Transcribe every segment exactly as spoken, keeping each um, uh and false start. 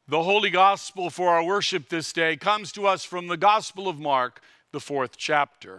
The Holy Gospel for our worship this day comes to us from the Gospel of Mark, the fourth chapter.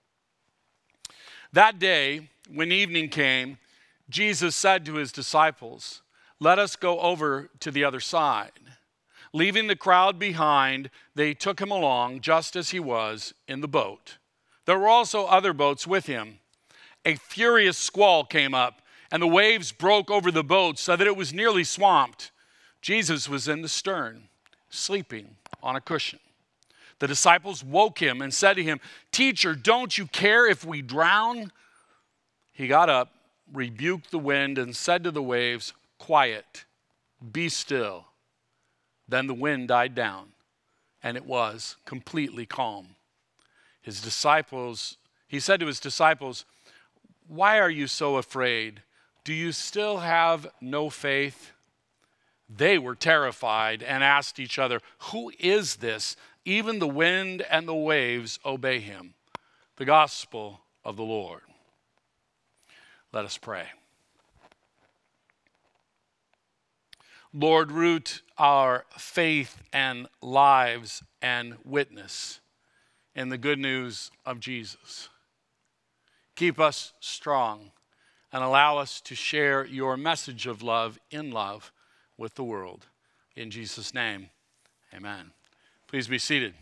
That day, when evening came, Jesus said to his disciples, "Let us go over to the other side." Leaving the crowd behind, they took him along just as he was in the boat. There were also other boats with him. A furious squall came up, and the waves broke over the boat so that it was nearly swamped. Jesus was in the stern, sleeping on a cushion. The disciples woke him and said to him, "Teacher, don't you care if we drown?" He got up, rebuked the wind, and said to the waves, "Quiet, be still." Then the wind died down, and it was completely calm. His disciples, he said to his disciples, "Why are you so afraid? Do you still have no faith?" They were terrified and asked each other, "Who is this? Even the wind and the waves obey him." The gospel of the Lord. Let us pray. Lord, root our faith and lives and witness in the good news of Jesus. Keep us strong and allow us to share your message of love in love with the world. In Jesus' name, amen. Please be seated.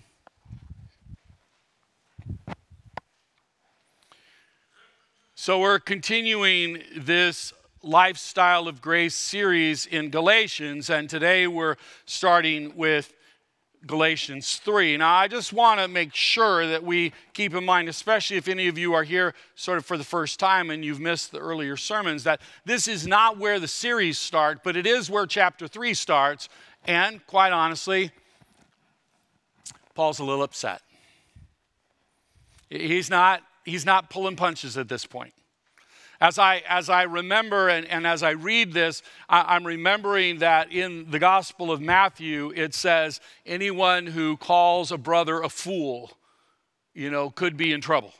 So we're continuing this Lifestyle of Grace series in Galatians, and today we're starting with Galatians three. Now, I just want to make sure that we keep in mind, especially if any of you are here sort of for the first time and you've missed the earlier sermons, that this is not where the series starts, but it is where chapter three starts. And quite honestly, Paul's a little upset. He's not, he's not pulling punches at this point. As I as I remember and, and as I read this, I, I'm remembering that in the Gospel of Matthew, it says anyone who calls a brother a fool, you know, could be in trouble.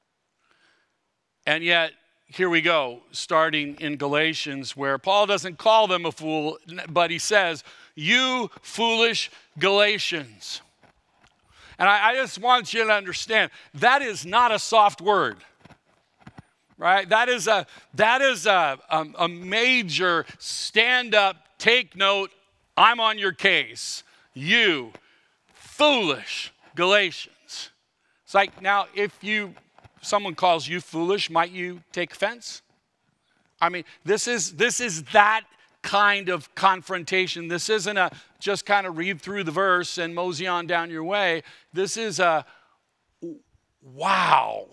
And yet, here we go, starting in Galatians, where Paul doesn't call them a fool, but he says, "You foolish Galatians." And I, I just want you to understand, that is not a soft word. Right? That is a that is a, a, a major stand up, take note, I'm on your case. You foolish Galatians. It's like, now if you someone calls you foolish, might you take offense? I mean, this is this is that kind of confrontation. This isn't a just kind of read through the verse and mosey on down your way. This is a wow.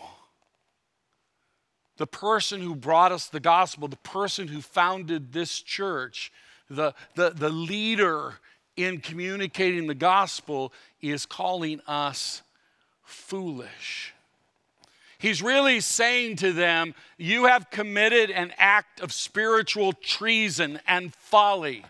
The person who brought us the gospel, the person who founded this church, the, the, the leader in communicating the gospel is calling us foolish. He's really saying to them, you have committed an act of spiritual treason and folly.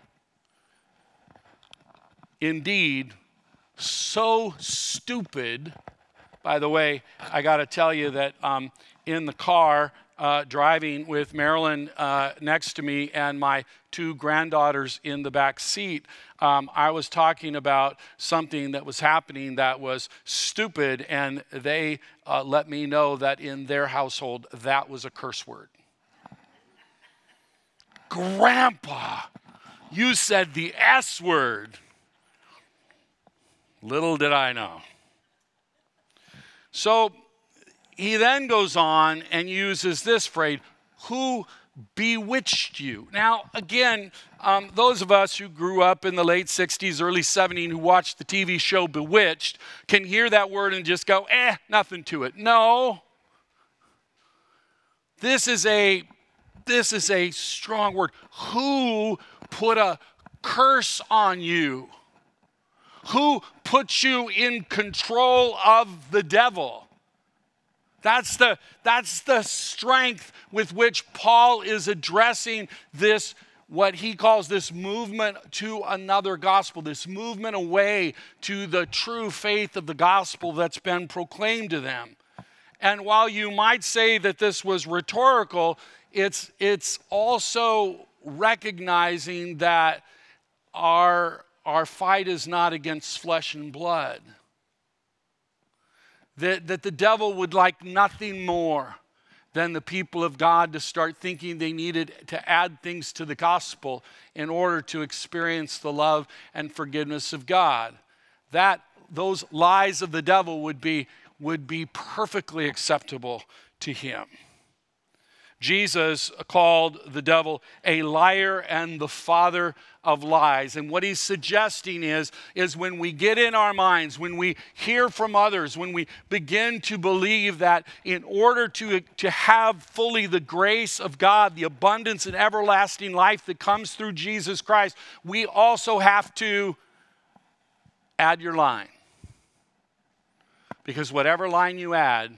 Indeed, so stupid. By the way, I got to tell you that um, in the car, uh, driving with Marilyn uh, next to me and my two granddaughters in the back seat, um, I was talking about something that was happening that was stupid, and they uh, let me know that in their household, that was a curse word. Grandpa, you said the S word. Little did I know. So he then goes on and uses this phrase, "Who bewitched you?" Now, again, um, those of us who grew up in the late sixties, early seventies, who watched the T V show Bewitched, can hear that word and just go, eh, nothing to it. No. This is a, this is a strong word. Who put a curse on you? Who put you in control of the devil? That's the, that's the strength with which Paul is addressing this, what he calls this movement to another gospel, this movement away to the true faith of the gospel that's been proclaimed to them. And while you might say that this was rhetorical, it's, it's also recognizing that our our fight is not against flesh and blood. That, that the devil would like nothing more than the people of God to start thinking they needed to add things to the gospel in order to experience the love and forgiveness of God. That those lies of the devil would be, would be perfectly acceptable to him. Jesus called the devil a liar and the father of lies. And what he's suggesting is, is when we get in our minds, when we hear from others, when we begin to believe that in order to, to have fully the grace of God, the abundance and everlasting life that comes through Jesus Christ, we also have to add your line. Because whatever line you add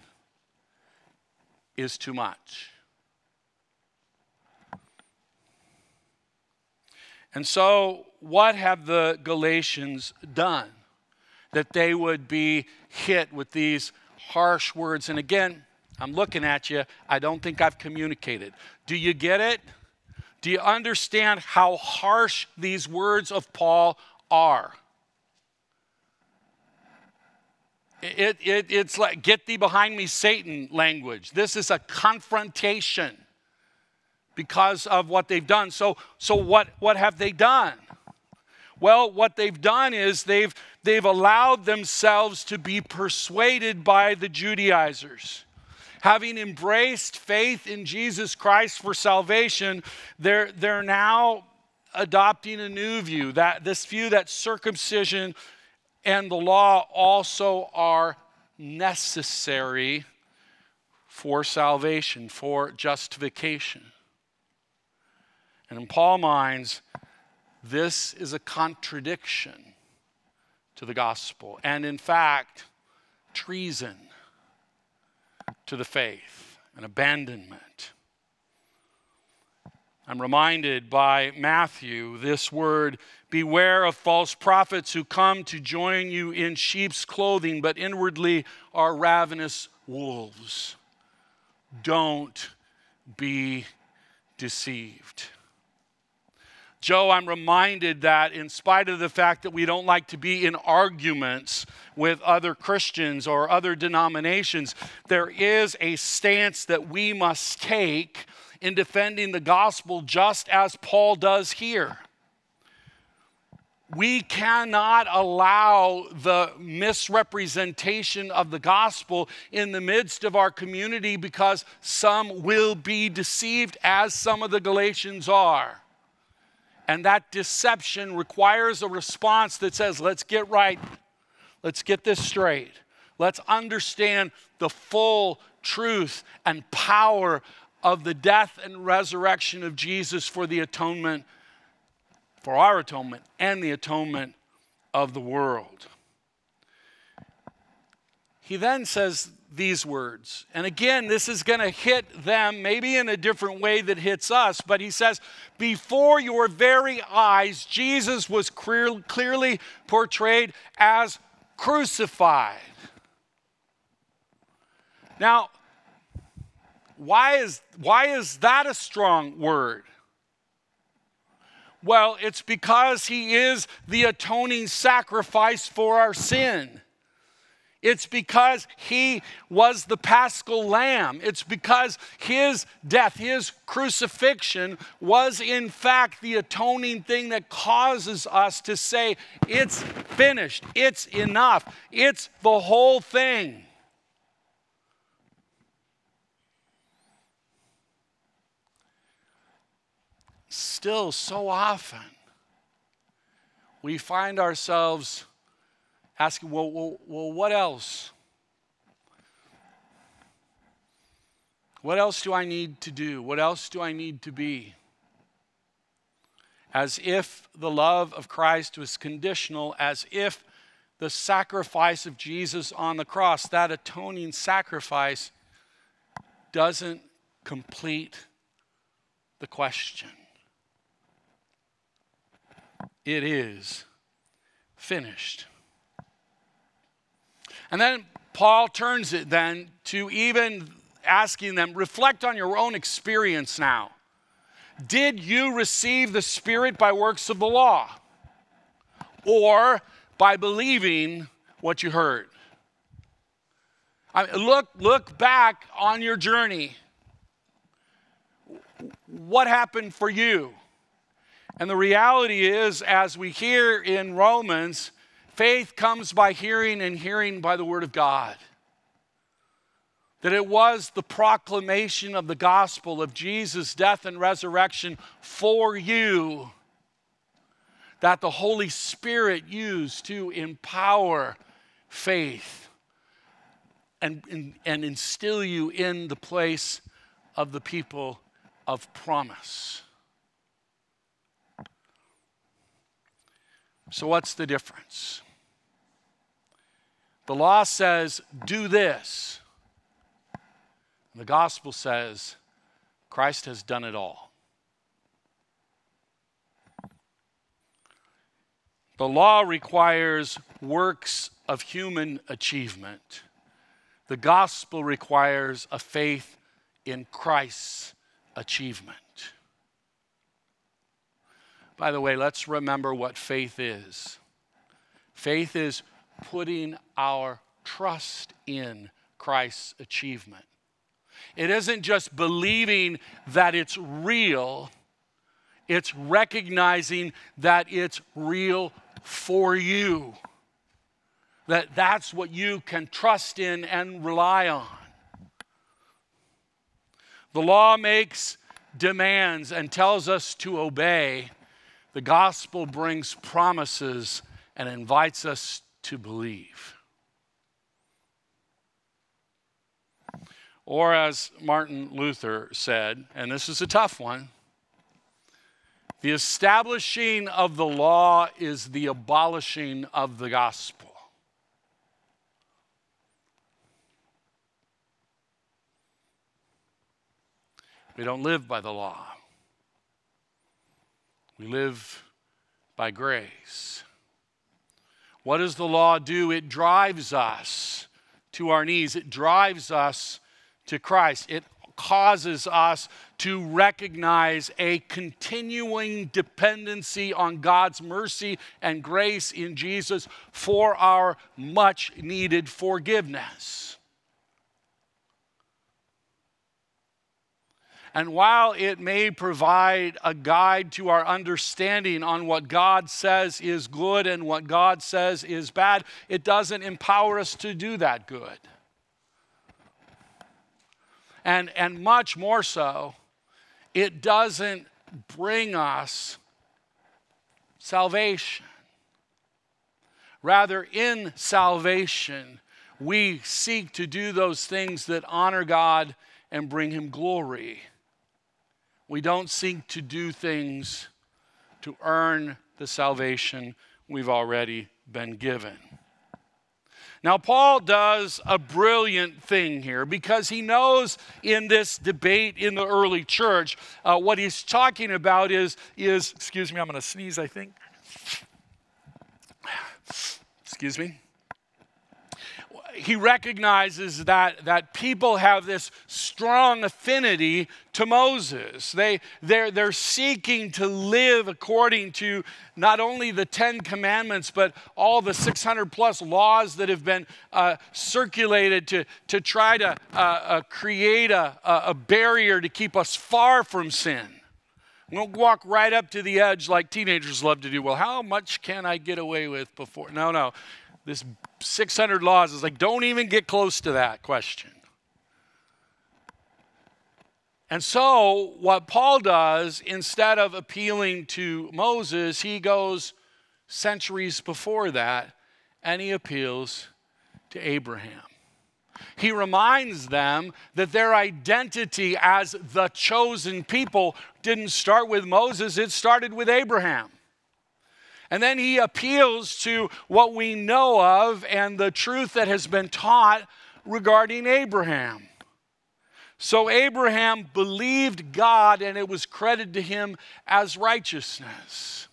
is too much. And so, what have the Galatians done that they would be hit with these harsh words? And again, I'm looking at you. I don't think I've communicated. Do you get it? Do you understand how harsh these words of Paul are? It, it, it's like, get thee behind me, Satan language. This is a confrontation because of what they've done. So, so what, what have they done? Well, what they've done is they've, they've allowed themselves to be persuaded by the Judaizers. Having embraced faith in Jesus Christ for salvation, they're, they're now adopting a new view, that this view that circumcision and the law also are necessary for salvation, for justification. And in Paul's minds, this is a contradiction to the gospel, and in fact, treason to the faith, and abandonment. I'm reminded by Matthew this word, beware of false prophets who come to join you in sheep's clothing, but inwardly are ravenous wolves. Don't be deceived. Joe, I'm reminded that in spite of the fact that we don't like to be in arguments with other Christians or other denominations, there is a stance that we must take in defending the gospel just as Paul does here. We cannot allow the misrepresentation of the gospel in the midst of our community because some will be deceived, as some of the Galatians are. And that deception requires a response that says, let's get right. Let's get this straight. Let's understand the full truth and power of the death and resurrection of Jesus for the atonement, for our atonement and the atonement of the world. He then says these words, and again, this is going to hit them maybe in a different way that hits us, but he says, before your very eyes, Jesus was clear, clearly portrayed as crucified. Now, why is, why is that a strong word? Well, it's because he is the atoning sacrifice for our sin. It's because he was the Paschal Lamb. It's because his death, his crucifixion was in fact the atoning thing that causes us to say, it's finished, it's enough, it's the whole thing. Still, so often, we find ourselves asking, well, well, well, what else? What else do I need to do? What else do I need to be? As if the love of Christ was conditional, as if the sacrifice of Jesus on the cross, that atoning sacrifice, doesn't complete the question. It is finished. And then Paul turns it then to even asking them, reflect on your own experience now. Did you receive the Spirit by works of the law? or by believing what you heard? I mean, look, look back on your journey. What happened for you? And the reality is, as we hear in Romans, faith comes by hearing, and hearing by the word of God. That it was the proclamation of the gospel of Jesus' death and resurrection for you that the Holy Spirit used to empower faith and, and, and instill you in the place of the people of promise. So what's the difference? The law says, do this. The gospel says, Christ has done it all. The law requires works of human achievement. The gospel requires a faith in Christ's achievement. By the way, let's remember what faith is. Faith is putting our trust in Christ's achievement. It isn't just believing that it's real, it's recognizing that it's real for you. That that's what you can trust in and rely on. The law makes demands and tells us to obey. The gospel brings promises and invites us to believe. Or as Martin Luther said, and this is a tough one, the establishing of the law is the abolishing of the gospel. We don't live by the law. We live by grace. What does the law do? It drives us to our knees. It drives us to Christ. It causes us to recognize a continuing dependency on God's mercy and grace in Jesus for our much needed forgiveness. And while it may provide a guide to our understanding on what God says is good and what God says is bad, it doesn't empower us to do that good. And, and much more so, it doesn't bring us salvation. Rather, in salvation, we seek to do those things that honor God and bring Him glory. We don't seek to do things to earn the salvation we've already been given. Now, Paul does a brilliant thing here because he knows in this debate in the early church, uh, what he's talking about is, is, excuse me, I'm going to sneeze, I think. Excuse me. He recognizes that, that people have this strong affinity to Moses. They, they're, they're seeking to live according to not only the Ten Commandments, but all the six hundred plus laws that have been uh, circulated to, to try to uh, uh, create a, a barrier to keep us far from sin. We don't walk right up to the edge like teenagers love to do. Well, how much can I get away with before? No, no. This six hundred laws is like, don't even get close to that question. And so what Paul does, instead of appealing to Moses, he goes centuries before that and he appeals to Abraham. He reminds them that their identity as the chosen people didn't start with Moses, it started with Abraham. And then he appeals to what we know of and the truth that has been taught regarding Abraham. So Abraham believed God and it was credited to him as righteousness.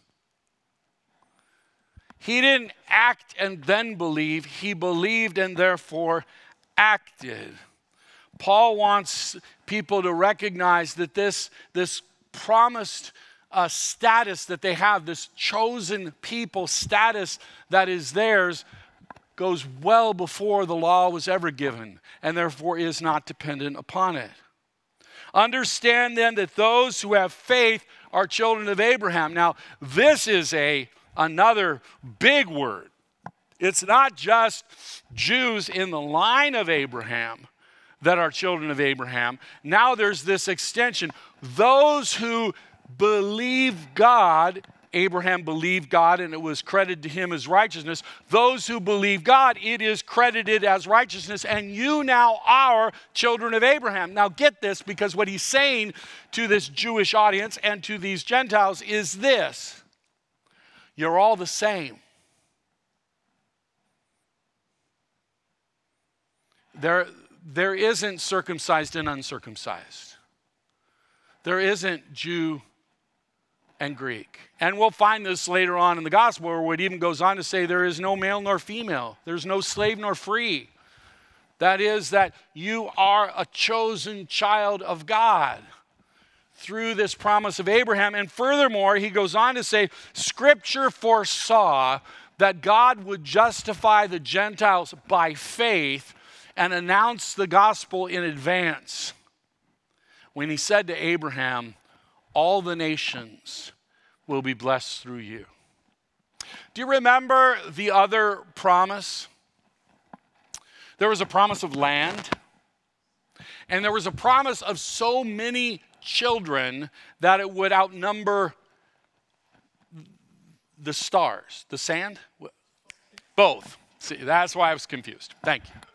He didn't act and then believe. He believed and therefore acted. Paul wants people to recognize that this, this promised uh, status that they have, this chosen people status that is theirs, goes well before the law was ever given, and therefore is not dependent upon it. Understand then that those who have faith are children of Abraham. Now, this is a another big word. It's not just Jews in the line of Abraham that are children of Abraham. Now there's this extension. Those who believe God, Abraham believed God and it was credited to him as righteousness. Those who believe God, it is credited as righteousness. And you now are children of Abraham. Now get this, because what he's saying to this Jewish audience and to these Gentiles is this: you're all the same. There, there isn't circumcised and uncircumcised. There isn't Jew and Greek. And we'll find this later on in the gospel, where it even goes on to say there is no male nor female. There's no slave nor free. That is, that you are a chosen child of God through this promise of Abraham. And furthermore, he goes on to say, Scripture foresaw that God would justify the Gentiles by faith and announce the gospel in advance when he said to Abraham, all the nations will be blessed through you. Do you remember the other promise? There was a promise of land, and there was a promise of so many children that it would outnumber the stars. The sand? Both. See, that's why I was confused. Thank you.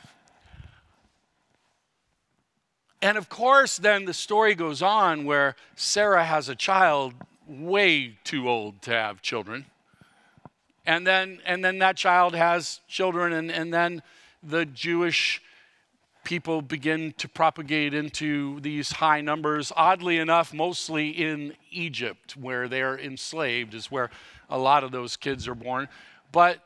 And of course, then the story goes on where Sarah has a child way too old to have children. And then and then that child has children, and, and then the Jewish people begin to propagate into these high numbers. Oddly enough, mostly in Egypt, where they're enslaved, is where a lot of those kids are born. But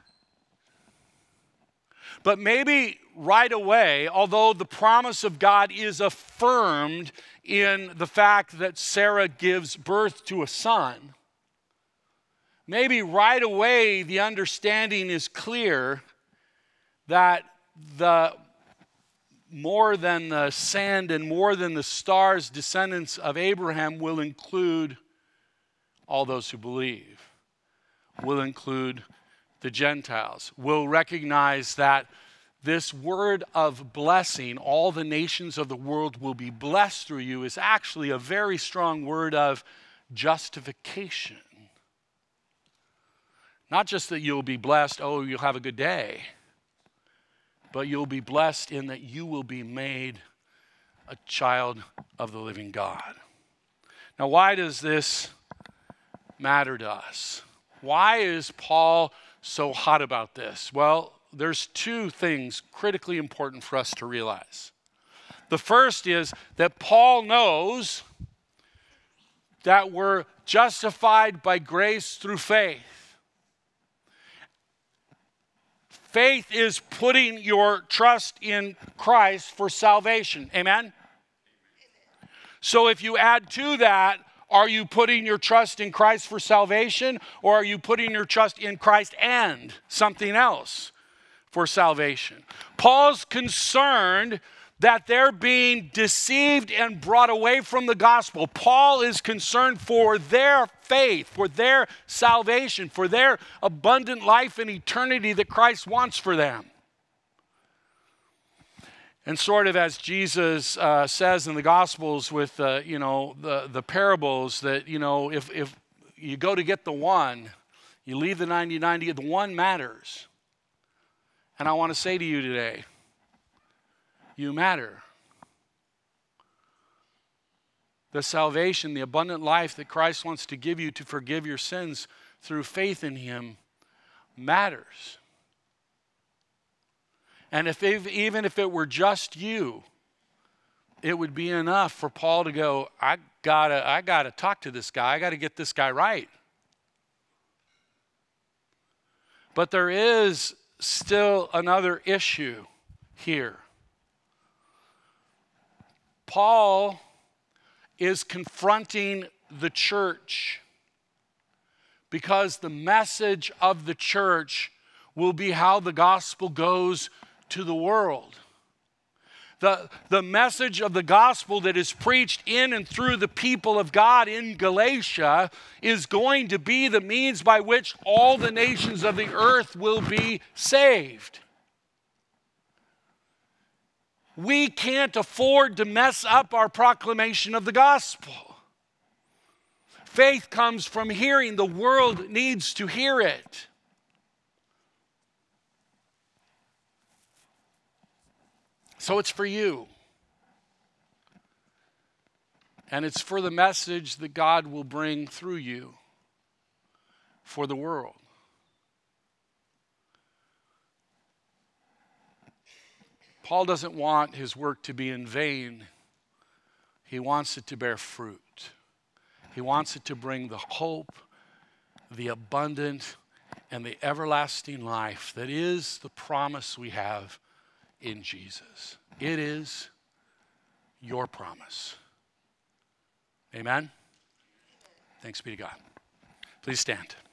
But maybe right away, although the promise of God is affirmed in the fact that Sarah gives birth to a son, maybe right away the understanding is clear that the more than the sand and more than the stars descendants of Abraham will include all those who believe, will include the Gentiles, will recognize that this word of blessing, all the nations of the world will be blessed through you, is actually a very strong word of justification. Not just that you'll be blessed, oh, you'll have a good day, but you'll be blessed in that you will be made a child of the living God. Now, why does this matter to us? Why is Paul so hot about this? Well, there's two things critically important for us to realize. The first is that Paul knows that we're justified by grace through faith. Faith is putting your trust in Christ for salvation. Amen? So if you add to that, are you putting your trust in Christ for salvation, or are you putting your trust in Christ and something else for salvation? Paul's concerned that they're being deceived and brought away from the gospel. Paul is concerned for their faith, for their salvation, for their abundant life and eternity that Christ wants for them. And sort of as Jesus uh, says in the Gospels with, uh, you know, the, the parables that, you know, if, if you go to get the one, you leave the ninety-nine to get the one matters. And I want to say to you today, you matter. The salvation, the abundant life that Christ wants to give you to forgive your sins through faith in him matters. And if even if it were just you, it would be enough for Paul to go, I gotta, I gotta talk to this guy. I gotta get this guy right. But there is still another issue here. Paul is confronting the church, because the message of the church will be how the gospel goes to the world. The, the message of the gospel that is preached in and through the people of God in Galatia is going to be the means by which all the nations of the earth will be saved. We can't afford to mess up our proclamation of the gospel. Faith comes from hearing. The world needs to hear it. So it's for you. And it's for the message that God will bring through you for the world. Paul doesn't want his work to be in vain. He wants it to bear fruit. He wants it to bring the hope, the abundant, and the everlasting life that is the promise we have in Jesus. It is your promise. Amen? Thanks be to God. Please stand.